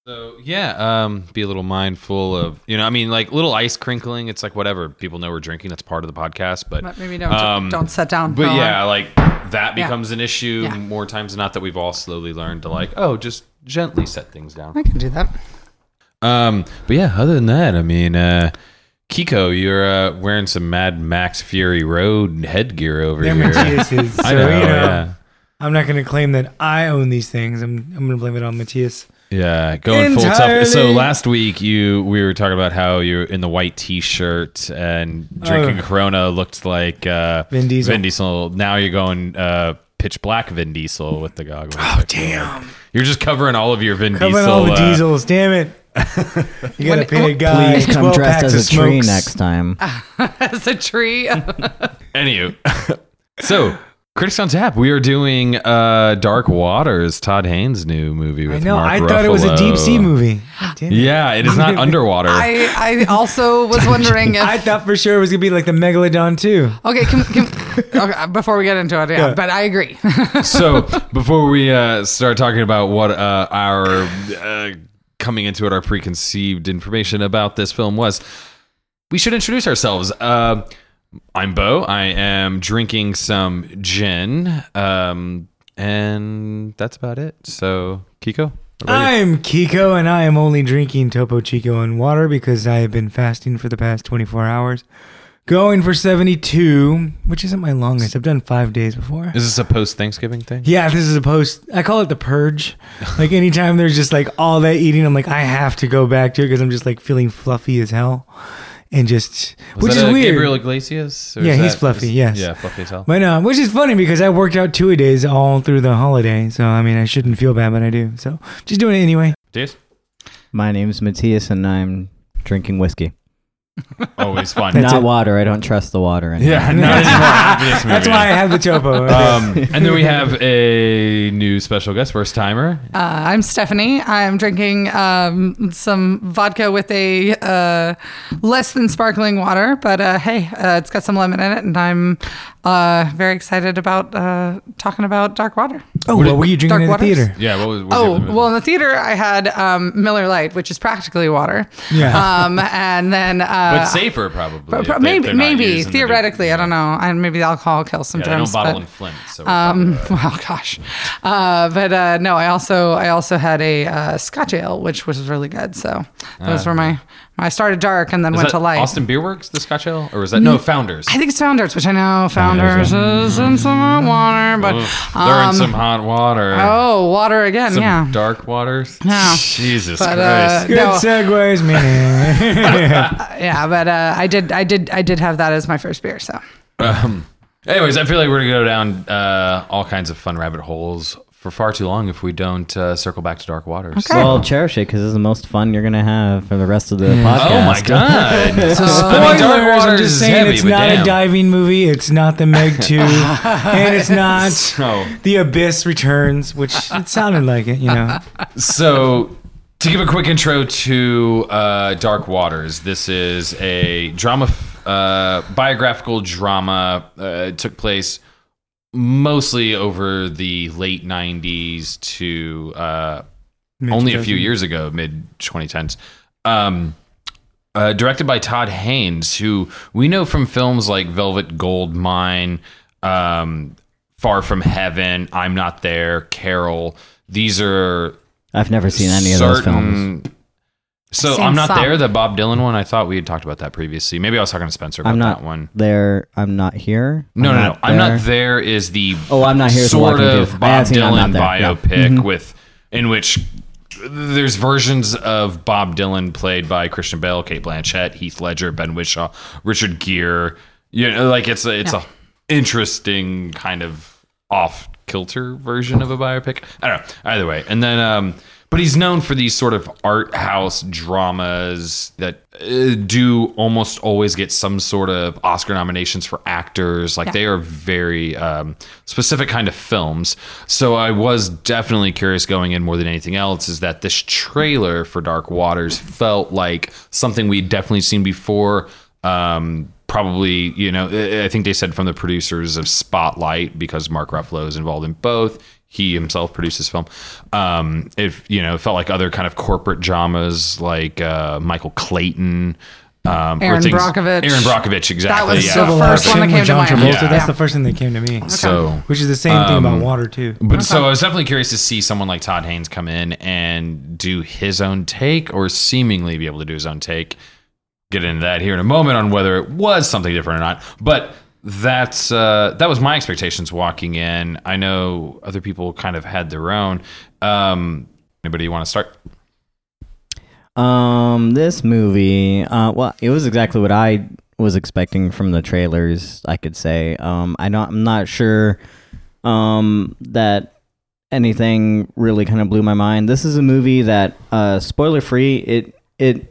So yeah, be a little mindful of like little ice crinkling. It's like whatever people know we're drinking. That's part of the podcast, but Maybe don't sit down. But yeah, like that becomes an issue more times than not. That we've all slowly learned to just gently set things down. I can do that. But yeah, other than that, I mean, Kiko, you're wearing some Mad Max Fury Road headgear over here. Matthias is. So, I know, yeah. I'm not going to claim that I own these things. I'm going to blame it on Matthias. Yeah, going full Entirely. tough. So last week we were talking about how you're in the white T-shirt and drinking Corona looked like Vin Diesel. Vin Diesel. Now you're going pitch black Vin Diesel with the goggles. Oh, damn. You're just covering all of your Vin Covering Diesel. all the diesels. Damn it. You got to pay a guy Please come 12 dressed packs as of a tree smokes. next time. As a tree. Anywho, so Critics on Tap, we are doing Dark Waters, Todd Haynes' new movie with I know. Mark I thought it was a Ruffalo. deep sea movie. Damn it. Yeah, it is not underwater. I also was wondering if. I thought for sure it was going to be like the Megalodon too. Okay, okay, before we get into it, Yeah. but I agree. So before we start talking about what our coming into it, our preconceived information about this film was, we should introduce ourselves. I'm Bo. I am drinking some gin, and that's about it. So, Kiko? what about you? I'm Kiko, and I am only drinking Topo Chico and water because I have been fasting for the past 24 hours. Going for 72, which isn't my longest. I've done 5 days before. Is this a post-Thanksgiving thing? Yeah, this is a post. I call it the purge. Like anytime there's just like all that eating, I'm like, I have to go back to it because I'm just like feeling fluffy as hell. And just, Was which that is weird. Gabriel Iglesias? Or Yeah, is he's that- fluffy, yes. Yeah, fluffy as hell. But which is funny because I worked out 2 days all through the holiday. So, I mean, I shouldn't feel bad, but I do. So, just doing it anyway. Dude? My name's Matthias, and I'm drinking whiskey. Always fun. That's Not it. water. I don't trust the water anymore. Yeah, not anymore after this movie. That's why I have the Topo. And then we have a new special guest, first timer. I'm Stephanie. I'm drinking some vodka with a less than sparkling water, but hey, it's got some lemon in it, and I'm very excited about talking about Dark Water. Oh, what were you drinking Dark in the Waters? theater? Yeah, what was Oh, well, in the theater, I had Miller Lite, which is practically water. Yeah. And then... but safer, probably. if they're not maybe using the theoretically, big- I don't know. And maybe the alcohol kills some Yeah, they don't germs. bottle but, in Flint. So well, gosh. But no, I also had a Scotch ale, which was really good. So those were my... I started dark and then is went that to light. Austin Beer Works, the Scotch Ale? Or was that... No, Founders. I think it's Founders, which I know Founders is in some hot water, but Oof, they're in some hot water. oh, water again, Some yeah. dark waters. Yeah. Jesus But, Christ. Good No. segues, man. Yeah, but I did have that as my first beer. So Anyways, I feel like we're going to go down all kinds of fun rabbit holes for far too long if we don't circle back to Dark Waters. Okay. Well, cherish it because this is the most fun you're going to have for the rest of the podcast. Oh my God. So I mean, Dark spoilers, Waters I'm just is saying heavy, it's but not damn. a diving movie. It's not the Meg 2. And it's not So, The Abyss Returns, which it sounded like it, you know. so to give a quick intro to Dark Waters, this is a drama, biographical drama. It took place mostly over the late 90s to only a few years ago, mid 2010s. Directed by Todd Haynes, who we know from films like Velvet Goldmine, Far From Heaven, I'm Not There, Carol. These are I've never seen any of those films. So Seen I'm Not some. There, the Bob Dylan one. I thought we had talked about that previously. Maybe I was talking to Spencer about I'm not that one. there. I'm not here. No. I'm there. Not There is the Oh, I'm Not Here is the sort Walking of Confused. I Bob have seen I'm Dylan Not There, yeah. biopic with in which there's versions of Bob Dylan played by Christian Bale, Cate Blanchett, Heath Ledger, Ben Whishaw, Richard Gere. You know, like it's a interesting kind of off kilter version of a biopic. I don't know. Either way, and then but he's known for these sort of art house dramas that do almost always get some sort of Oscar nominations for actors. Like they are very specific kind of films. So I was definitely curious going in more than anything else is that this trailer for Dark Waters felt like something we'd definitely seen before. Probably, you know, I think they said from the producers of Spotlight, because Mark Ruffalo is involved in both. he himself produced this film. It felt like other kind of corporate dramas like Michael Clayton. Aaron Brockovich. Exactly. That was yeah. the first one that came to John mind. Travolta, Yeah. that's the first thing that came to me. So, Which is the same thing about Water too. but so I was definitely curious to see someone like Todd Haynes come in and do his own take, or seemingly be able to do his own take. Get into that here in a moment on whether it was something different or not. But that was my expectations walking in. I know other people kind of had their own. Anybody want to start? This movie, well, it was exactly what I was expecting from the trailers, I could say. I'm not sure that anything really kind of blew my mind. This is a movie that, spoiler free, it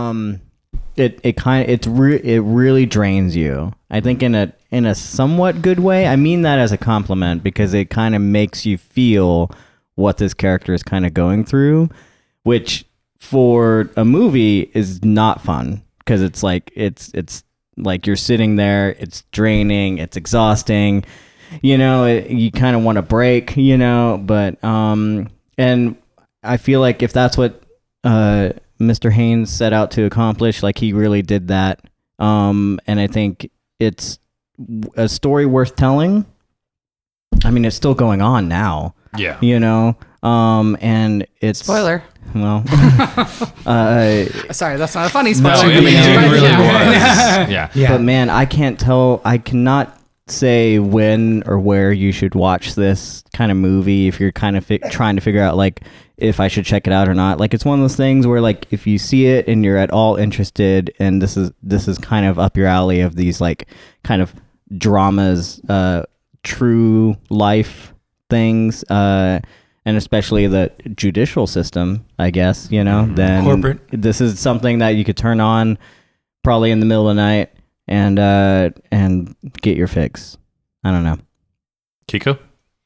really drains you. I think in a somewhat good way. I mean that as a compliment, because it kind of makes you feel what this character is kind of going through, which for a movie is not fun, because it's like you're sitting there, it's draining, it's exhausting, you kind of want to break, but and I feel like if that's what Mr. Haynes set out to accomplish, like he really did that, and I think it's a story worth telling. I mean, it's still going on now. Yeah. And it's Spoiler. Well, Sorry, that's not a funny No, spoiler. it really Yeah. was. Yeah. Yeah. but man, I cannot say when or where you should watch this kind of movie if you're kind of trying to figure out like if I should check it out or not. Like, it's one of those things where like if you see it and you're at all interested, and this is kind of up your alley of these like kind of dramas, true life things, and especially the judicial system, I guess, then Corporate. this is something that you could turn on probably in the middle of the night and get your fix. I don't know. Kiko?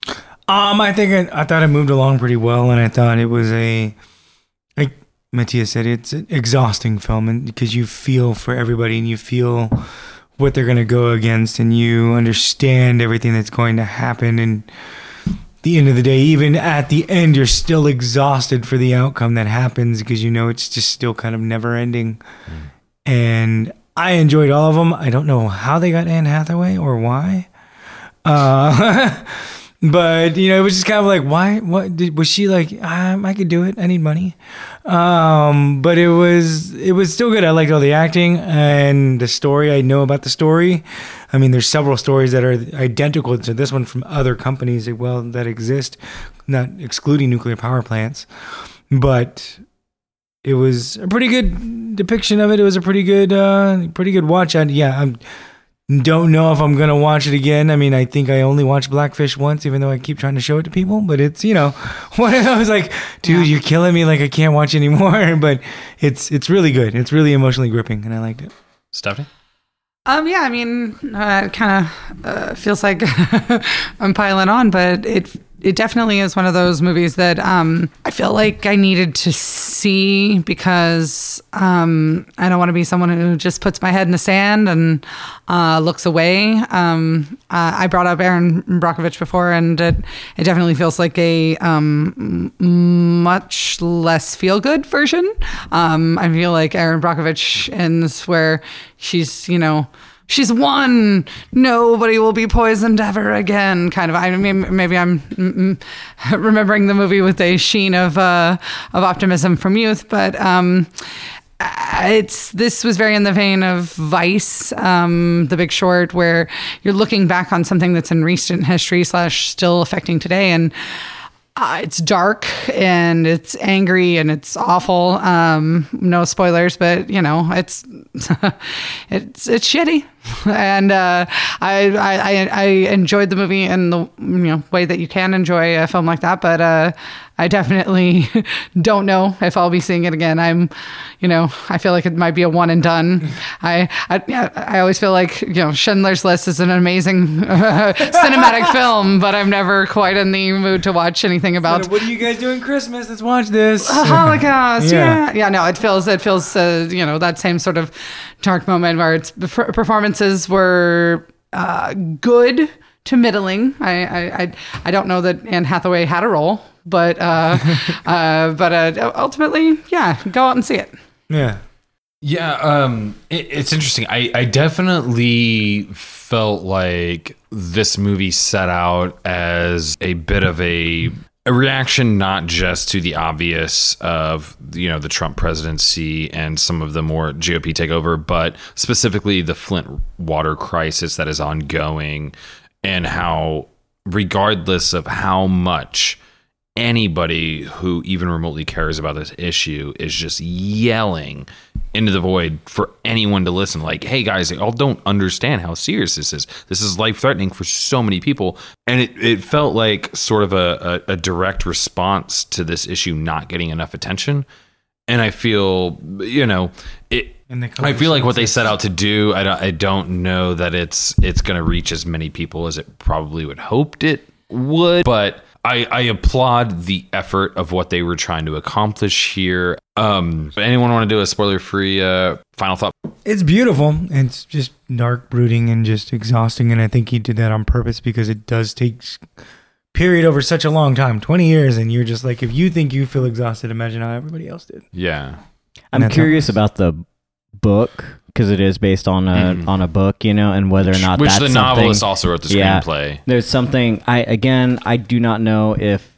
I thought it moved along pretty well, and I thought it was like Matthias said, it's an exhausting film, and because you feel for everybody and you feel what they're going to go against, and you understand everything that's going to happen, and the end of the day, even at the end, you're still exhausted for the outcome that happens, because it's just still kind of never ending. And I enjoyed all of them. I don't know how they got Anne Hathaway or why. But, it was just kind of like, why? Was she like, I could do it. I need money. But it was still good. I liked all the acting and the story. I know about the story. I mean, there's several stories that are identical to this one from other companies that exist, not excluding nuclear power plants. But it was a pretty good depiction of it. It was a pretty good watch. I don't know if I'm going to watch it again. I mean, I think I only watched Blackfish once, even though I keep trying to show it to people. But it's, one of those like, dude, you're killing me. Like, I can't watch anymore. But it's really good. It's really emotionally gripping, and I liked it. Stephanie? Yeah, I mean, it kind of feels like I'm piling on, but it definitely is one of those movies that I feel like I needed to see, because I don't want to be someone who just puts my head in the sand and looks away. I brought up Aaron Brockovich before, and it definitely feels like a much less feel-good version. I feel like Aaron Brockovich ends where she's, she's won. Nobody will be poisoned ever again. Kind of. I mean, maybe I'm remembering the movie with a sheen of optimism from youth, but this was very in the vein of Vice, The Big Short, where you're looking back on something that's in recent history / still affecting today, and it's dark and it's angry and it's awful. No spoilers, but it's it's shitty. And I enjoyed the movie in the way that you can enjoy a film like that, but I definitely don't know if I'll be seeing it again. I feel like it might be a one and done. I always feel like Schindler's List is an amazing cinematic film, but I'm never quite in the mood to watch anything about. What are you guys doing Christmas? Let's watch this. Holocaust. Yeah. Yeah. No, it feels that same sort of dark moment where its performances were good to middling. I don't know that Anne Hathaway had a role, but ultimately, yeah, go out and see it. Yeah. Yeah, it's interesting. I definitely felt like this movie set out as a bit of a reaction, not just to the obvious of, you know, the Trump presidency and some of the more GOP takeover, but specifically the Flint water crisis that is ongoing, and how, regardless of how much anybody who even remotely cares about this issue is just yelling into the void for anyone to listen, like, hey guys, y'all don't understand how serious this is. This is life-threatening for so many people. And it felt like sort of a direct response to this issue not getting enough attention. And I feel, you know, I feel like what they set out to do, I don't know that it's going to reach as many people as it probably would hoped it would, but I applaud the effort of what they were trying to accomplish here. Anyone want to do a spoiler-free final thought? It's beautiful. It's just dark, brooding, and just exhausting. And I think he did that on purpose because it does take period over such a long time, 20 years. And you're just like, if you think you feel exhausted, imagine how everybody else did. Yeah. I'm curious about the book, because it is based on a book, you know, and whether or not which that's the novelist also wrote the screenplay. There's something I do not know if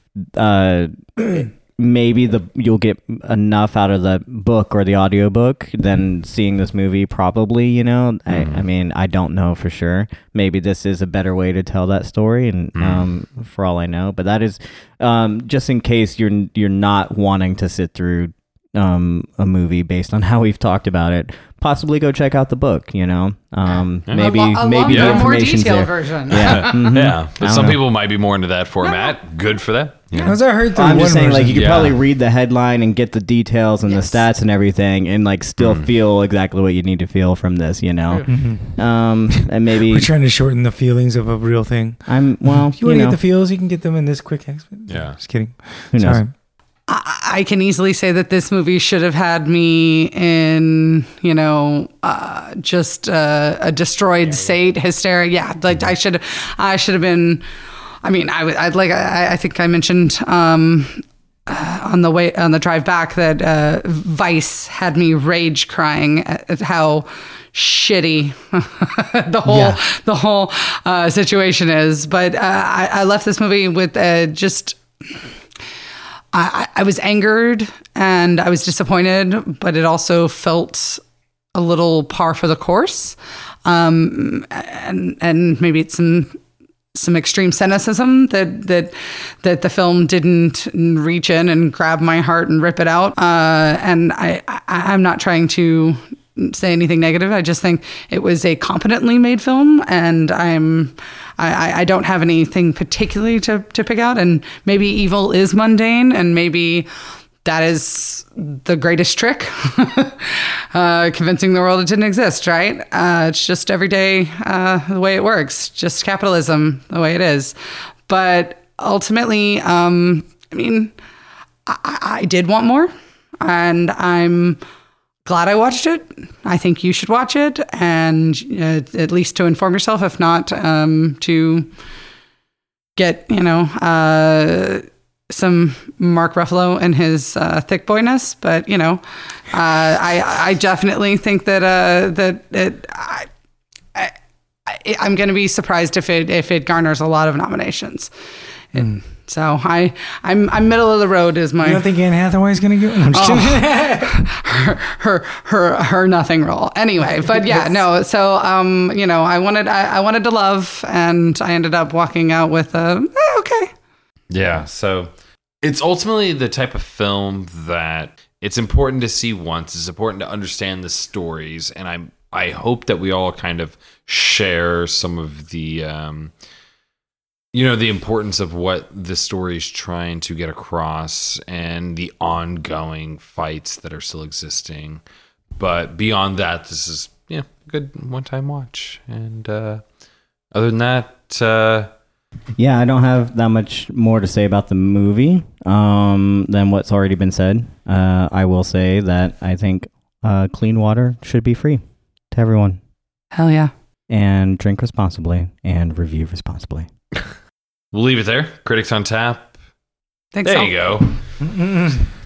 maybe you'll get enough out of the book or the audiobook than seeing this movie, probably, you know. I mean, I don't know for sure. Maybe this is a better way to tell that story, and for all I know, but that is just in case you're not wanting to sit through a movie based on how we've talked about it, possibly go check out the book, you know. Maybe the information's there. Version. Yeah. Yeah, but some people might be more into that format. Good for them. Yeah. As I heard through I'm one just saying, version, like, you could probably read the headline and get the details and the stats and everything, and like still feel exactly what you need to feel from this, you know. And maybe we're trying to shorten the feelings of a real thing. If you want to get the feels, you can get them in this quick exit. Yeah. Just kidding. Who knows? Sorry. I can easily say that this movie should have had me in, you know, just a destroyed state, hysteria. Yeah, like I should have been. I mean, I think I mentioned on the drive back that Vice had me rage crying at how shitty the whole situation is. But I left this movie with just. I was angered and I was disappointed, but it also felt a little par for the course. And maybe it's some extreme cynicism that the film didn't reach in and grab my heart and rip it out. And I'm not trying to say anything negative. I just think it was a competently made film, and I don't have anything particularly to pick out. And maybe evil is mundane, and maybe that is the greatest trick, convincing the world it didn't exist, right? It's just every day the way it works, just capitalism the way it is. But ultimately, I mean, I did want more, and I'm glad I watched it. I think you should watch it, and at least to inform yourself, if not to get, you know, some Mark Ruffalo and his thick boyness. But, you know, I definitely think that I'm going to be surprised if it garners a lot of nominations. So I'm middle of the road is my. You don't think Anne Hathaway's gonna get? I'm just kidding. her nothing role anyway. But yeah, no. So you know, I wanted to love, and I ended up walking out with okay. Yeah. So it's ultimately the type of film that it's important to see once. It's important to understand the stories, and I hope that we all kind of share some of the. You know, the importance of what the story is trying to get across and the ongoing fights that are still existing. But beyond that, this is a good one-time watch. And other than that... yeah, I don't have that much more to say about the movie than what's already been said. I will say that I think clean water should be free to everyone. Hell yeah. and drink responsibly and review responsibly. We'll leave it there. Critics on Tap. Thanks. There you go.